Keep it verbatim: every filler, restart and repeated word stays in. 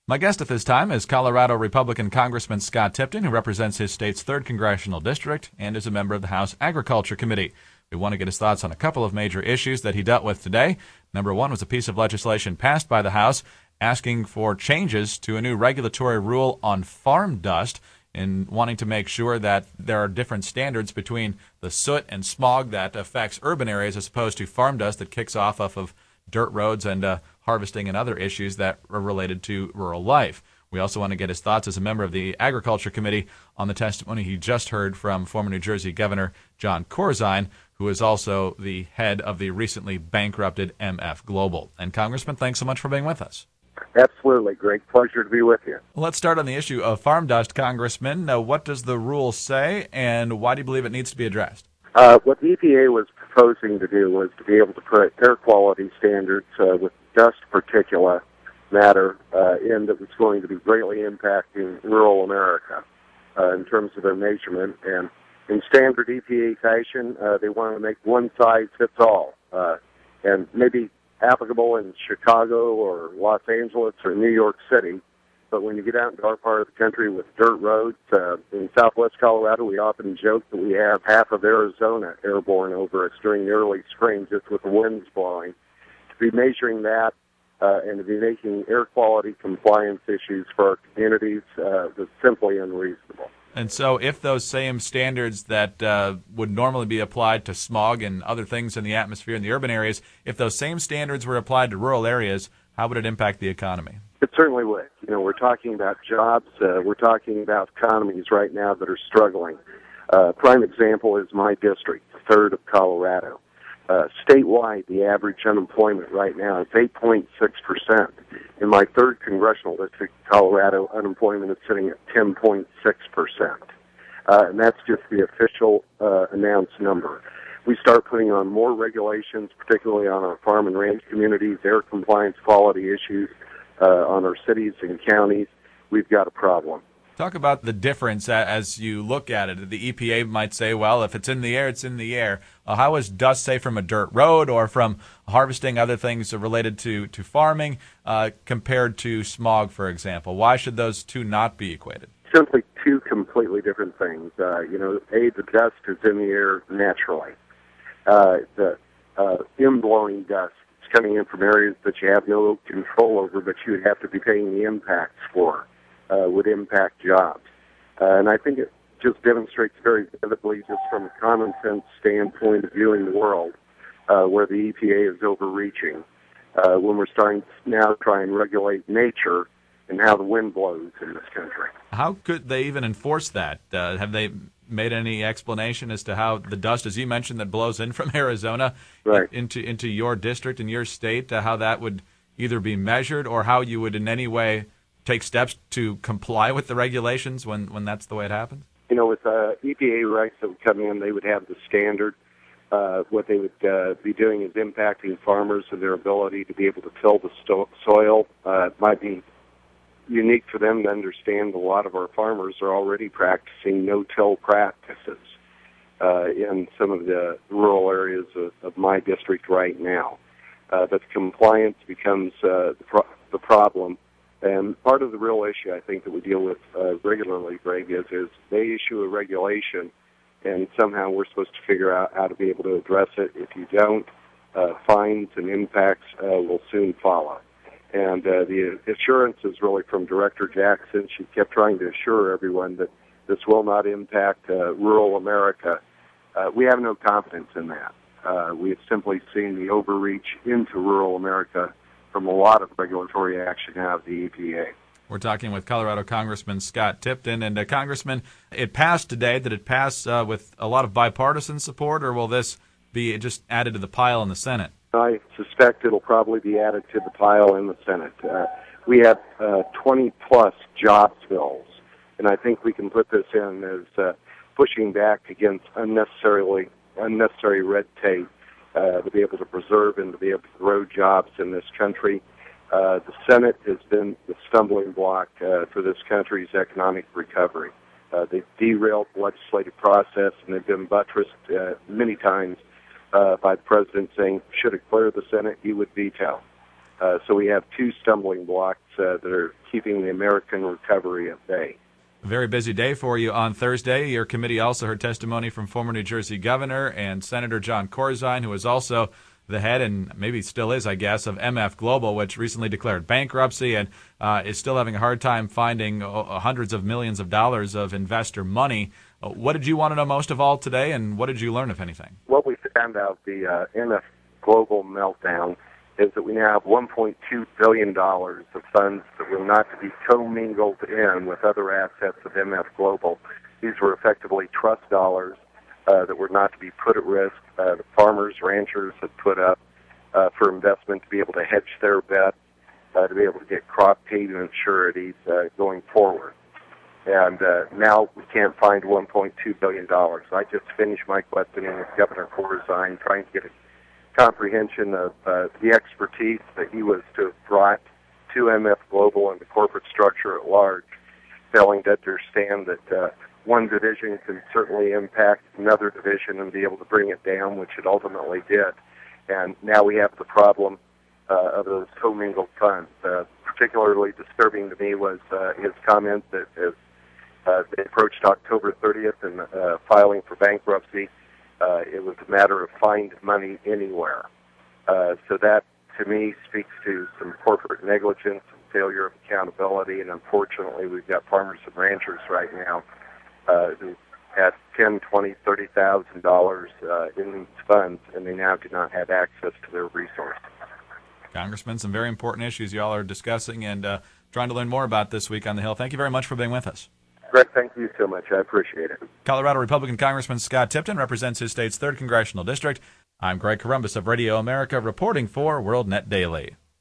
My guest at this time is Colorado Republican Congressman Scott Tipton, who represents his state's third Congressional District and is a member of the House Agriculture Committee. We want to get his thoughts on a couple of major issues that he dealt with today. Number one was a piece of legislation passed by the House asking for changes to a new regulatory rule on farm dust and wanting to make sure that there are different standards between the soot and smog that affects urban areas as opposed to farm dust that kicks off off of dirt roads and uh, harvesting and other issues that are related to rural life. We also want to get his thoughts as a member of the Agriculture Committee on the testimony he just heard from former New Jersey Governor Jon Corzine, who is also the head of the recently bankrupted M F Global. And Congressman, thanks so much for being with us. Absolutely. Great pleasure to be with you. Let's start on the issue of farm dust, Congressman. Now, what does the rule say, and why do you believe it needs to be addressed? Uh, what the E P A was proposing to do was to be able to put air quality standards uh, with dust particulate matter uh, in that was going to be greatly impacting rural America uh, in terms of their measurement. And in standard E P A fashion, uh, they wanted to make one size fits all, uh, and maybe applicable in Chicago or Los Angeles or New York City. But when you get out into our part of the country with dirt roads, uh, in southwest Colorado, we often joke that we have half of Arizona airborne over us during the early spring just with the winds blowing. To be measuring that uh, and to be making air quality compliance issues for our communities uh, was simply unreasonable. And so if those same standards that uh, would normally be applied to smog and other things in the atmosphere in the urban areas, if those same standards were applied to rural areas, how would it impact the economy? It certainly would. You know, we're talking about jobs. Uh, we're talking about economies right now that are struggling. Uh, prime example is my district, the third of Colorado. Uh, statewide, the average unemployment right now is eight point six percent. In my third congressional district, Colorado, unemployment is sitting at ten point six percent. Uh, and that's just the official uh, announced number. We start putting on more regulations, particularly on our farm and ranch communities, air compliance quality issues, uh, on our cities and counties. We've got a problem. Talk about the difference as you look at it. The E P A might say, well, if it's in the air, it's in the air. Uh, how is dust, say, from a dirt road or from harvesting, other things related to, to farming, uh, compared to smog, for example? Why should those two not be equated? Simply two completely different things. Uh, you know, A, the dust is in the air naturally. Uh, the uh, in-blowing dust is coming in from areas that you have no control over, but you would have to be paying the impacts for. Uh, would impact jobs. Uh, and I think it just demonstrates very vividly, just from a common sense standpoint of viewing the world, uh, where the E P A is overreaching uh, when we're starting to now try and regulate nature and how the wind blows in this country. How could they even enforce that? Uh, have they made any explanation as to how the dust, as you mentioned, that blows in from Arizona right. into, into your district and your state, uh, how that would either be measured or how you would in any way take steps to comply with the regulations when, when that's the way it happens? You know, with uh, E P A regs that would come in, they would have the standard. Uh, what they would uh, be doing is impacting farmers and their ability to be able to till the sto- soil. Uh, it might be unique for them to understand a lot of our farmers are already practicing no-till practices uh, in some of the rural areas of, of my district right now. Uh, but compliance becomes uh, the, pro- the problem. And part of the real issue, I think, that we deal with uh, regularly, Greg, is, is they issue a regulation, and somehow we're supposed to figure out how to be able to address it. If you don't, uh, fines and impacts uh, will soon follow. And uh, the assurance is really from Director Jackson. She kept trying to assure everyone that this will not impact uh, rural America. Uh, we have no confidence in that. Uh, we have simply seen the overreach into rural America from a lot of regulatory action out of the E P A. We're talking with Colorado Congressman Scott Tipton. And, uh, Congressman, it passed today. Did it pass uh, with a lot of bipartisan support, or will this be just added to the pile in the Senate? I suspect it'll probably be added to the pile in the Senate. Uh, we have uh, twenty-plus jobs bills, and I think we can put this in as uh, pushing back against unnecessarily unnecessary red tape uh, to be able to preserve and to be able to grow jobs in this country. Uh, the Senate has been the stumbling block uh, for this country's economic recovery. Uh, they've derailed the legislative process, and they've been buttressed uh, many times uh, by the president saying, should it clear the Senate, he would veto. Uh, so we have two stumbling blocks uh, that are keeping the American recovery at bay. A very busy day for you on Thursday. Your committee also heard testimony from former New Jersey Governor and Senator Jon Corzine, who was also the head, and maybe still is, I guess, of M F Global, which recently declared bankruptcy and uh, is still having a hard time finding uh, hundreds of millions of dollars of investor money. Uh, what did you want to know most of all today, and what did you learn, if anything? What we found out, the uh, M F Global meltdown, is that we now have one point two billion dollars of funds that were not to be commingled in with other assets of M F Global. These were effectively trust dollars uh, that were not to be put at risk. Uh, the farmers, ranchers had put up uh, for investment to be able to hedge their bets, uh, to be able to get crop payment sureties uh, going forward. And uh, now we can't find one point two billion dollars. I just finished my questioning with Governor Corzine, trying to get a comprehension of uh, the expertise that he was to have brought to M F Global and the corporate structure at large, failing to understand that uh, one division can certainly impact another division and be able to bring it down, which it ultimately did. And now we have the problem uh, of those commingled funds. Uh, particularly disturbing to me was uh, his comment that as uh, they approached October thirtieth and uh, filing for bankruptcy, Uh, it was a matter of find money anywhere. Uh, so that, to me, speaks to some corporate negligence and failure of accountability. And unfortunately, we've got farmers and ranchers right now uh, who had ten, twenty, thirty thousand dollars uh, in these funds, and they now do not have access to their resources. Congressman, some very important issues you all are discussing and uh, trying to learn more about this week on the Hill. Thank you very much for being with us. Greg, thank you so much. I appreciate it. Colorado Republican Congressman Scott Tipton represents his state's third Congressional District. I'm Greg Corombos of Radio America, reporting for WorldNet Daily.